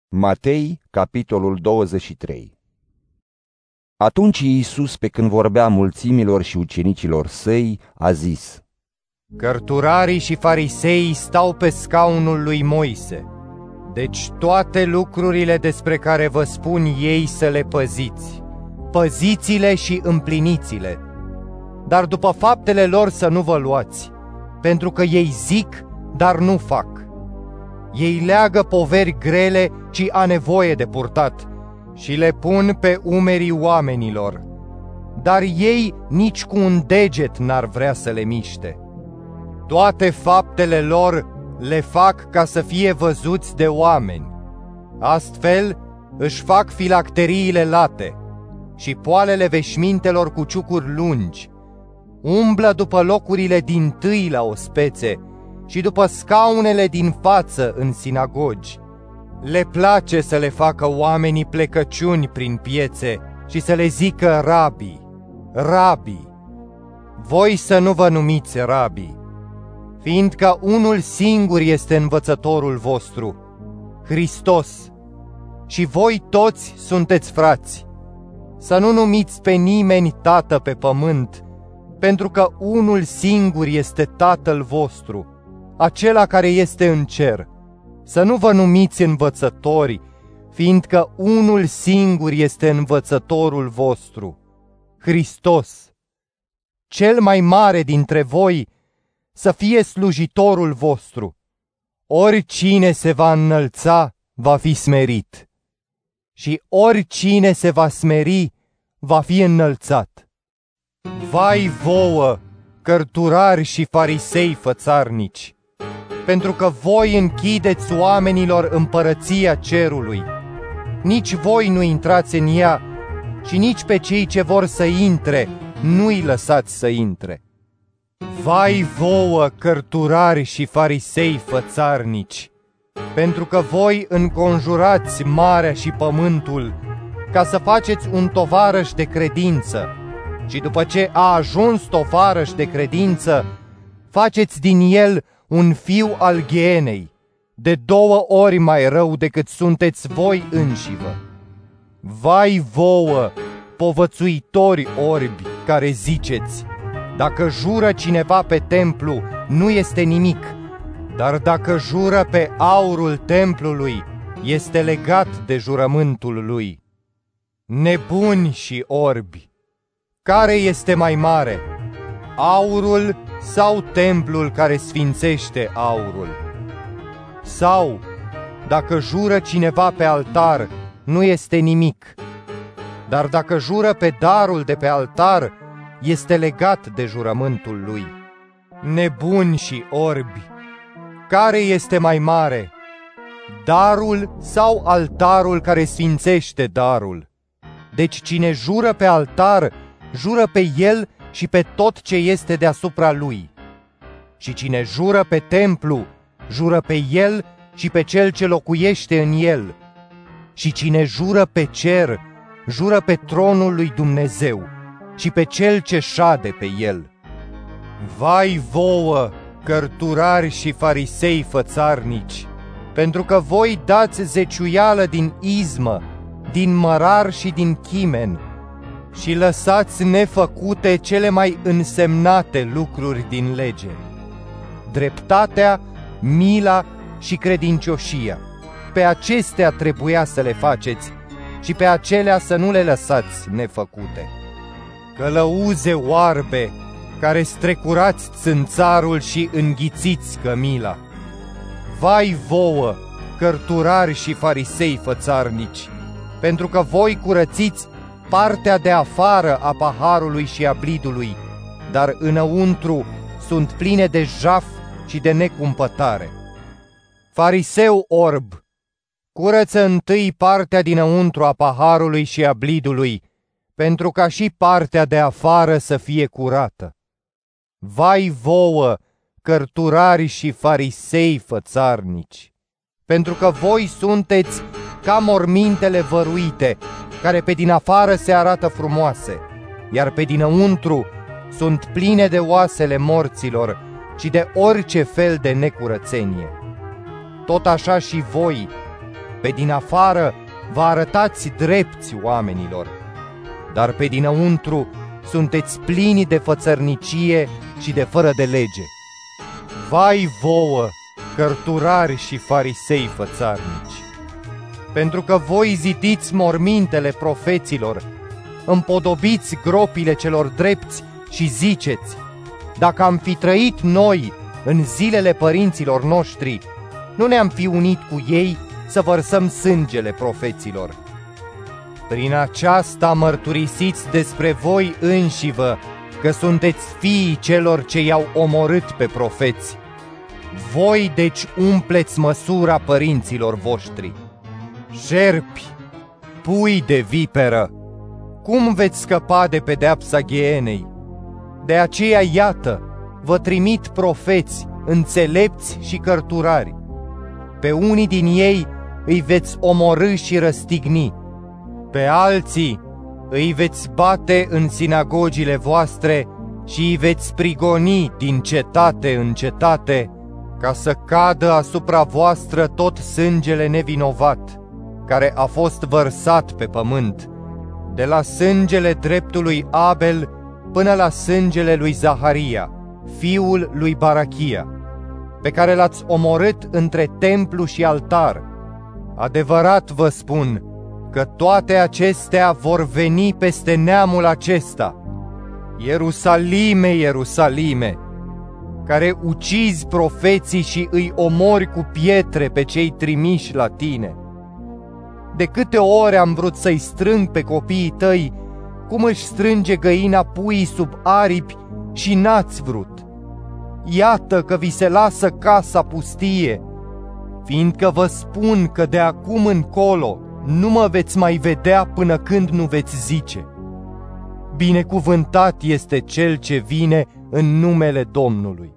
Matei, capitolul 23. Atunci Iisus, pe când vorbea mulțimilor și ucenicilor săi, a zis: Cărturarii și fariseii stau pe scaunul lui Moise. Deci toate lucrurile despre care vă spun ei să le păziți, păziți-le și împliniți-le. Dar după faptele lor să nu vă luați, pentru că ei zic, dar nu fac. Ei leagă poveri grele, ci a nevoie de purtat, și le pun pe umerii oamenilor, dar ei nici cu un deget n-ar vrea să le miște. Toate faptele lor le fac ca să fie văzuți de oameni. Astfel își fac filacteriile late și poalele veșmintelor cu ciucuri lungi, umblă după locurile dintâi la ospețe și după scaunele din față în sinagogi. Le place să le facă oamenii plecăciuni prin piețe și să le zică rabi, rabi. Voi să nu vă numiți rabi, fiindcă unul singur este învățătorul vostru, Hristos, și voi toți sunteți frați. Să nu numiți pe nimeni tată pe pământ, pentru că unul singur este Tatăl vostru, acela care este în cer. Să nu vă numiți învățători, fiindcă unul singur este învățătorul vostru, Hristos. Cel mai mare dintre voi să fie slujitorul vostru. Oricine se va înălța va fi smerit și oricine se va smeri va fi înălțat. Vai vouă, cărturari și farisei fățarnici, pentru că voi închideți oamenilor împărăția cerului. Nici voi nu intrați în ea și nici pe cei ce vor să intre nu-i lăsați să intre. Vai vouă, cărturari și farisei fățarnici, pentru că voi înconjurați marea și pământul ca să faceți un tovarăș de credință și după ce a ajuns tovarăș de credință, faceți din el un fiu al ghienei, de 2 ori mai rău decât sunteți voi înșivă. Vai vouă, povățuitori orbi, care ziceți: dacă jură cineva pe templu, nu este nimic, dar dacă jură pe aurul templului, este legat de jurământul lui. Nebuni și orbi, care este mai mare, aurul sau templul care sfințește aurul? Sau, dacă jură cineva pe altar, nu este nimic, dar dacă jură pe darul de pe altar, este legat de jurământul lui. Nebuni și orbi, care este mai mare, darul sau altarul care sfințește darul? Deci cine jură pe altar, jură pe el și pe tot ce este deasupra lui. Și cine jură pe templu, jură pe el și pe cel ce locuiește în el. Și cine jură pe cer, jură pe tronul lui Dumnezeu și pe cel ce șade pe el. Vai vouă, cărturari și farisei fățarnici, pentru că voi dați zeciuială din izmă, din mărar și din chimen, și lăsați nefăcute cele mai însemnate lucruri din lege: dreptatea, mila și credincioșia. Pe acestea trebuia să le faceți și pe acelea să nu le lăsați nefăcute. Călăuze oarbe, care strecurați țânțarul și înghițiți cămila! Vai vouă, cărturari și farisei fățarnici, pentru că voi curățiți partea de afară a paharului și a blidului, dar înăuntru sunt pline de jaf și de necumpătare. Fariseu orb, curăță întâi partea dinăuntru a paharului și a blidului, pentru ca și partea de afară să fie curată. Vai vouă, cărturari și farisei fățarnici, pentru că voi sunteți ca mormintele văruite, care pe din afară se arată frumoase, iar pe dinăuntru sunt pline de oasele morților și de orice fel de necurățenie. Tot așa și voi, Pe din afară vă arătați drepți oamenilor, dar pe dinăuntru sunteți plini de fățărnicie și de fără de lege. Vai vouă, cărturari și farisei fățarnici! Pentru că voi zidiți mormintele profeților, împodobiți gropile celor drepți și ziceți: dacă am fi trăit noi în zilele părinților noștri, nu ne-am fi unit cu ei să vărsăm sângele profeților. Prin aceasta mărturisiți despre voi înșivă că sunteți fiii celor ce i-au omorât pe profeți. Voi deci umpleți măsura părinților voștri. Șerpi, pui de viperă, cum veți scăpa de pedeapsa ghienei? De aceea, iată, vă trimit profeți, înțelepți și cărturari. Pe unii din ei îi veți omorî și răstigni, pe alții îi veți bate în sinagogile voastre și îi veți prigoni din cetate în cetate, ca să cadă asupra voastră tot sângele nevinovat, care a fost vărsat pe pământ, de la sângele dreptului Abel până la sângele lui Zaharia, fiul lui Barachia, pe care l-ați omorât între templu și altar. Adevărat vă spun că toate acestea vor veni peste neamul acesta. Ierusalime, Ierusalime, care ucizi profeții și îi omori cu pietre pe cei trimiși la tine! De câte ori am vrut să-i strâng pe copiii tăi, cum își strânge găina puii sub aripi, și n-ați vrut. Iată că vi se lasă casa pustie, fiindcă vă spun că de acum încolo nu mă veți mai vedea până când nu veți zice: binecuvântat este cel ce vine în numele Domnului.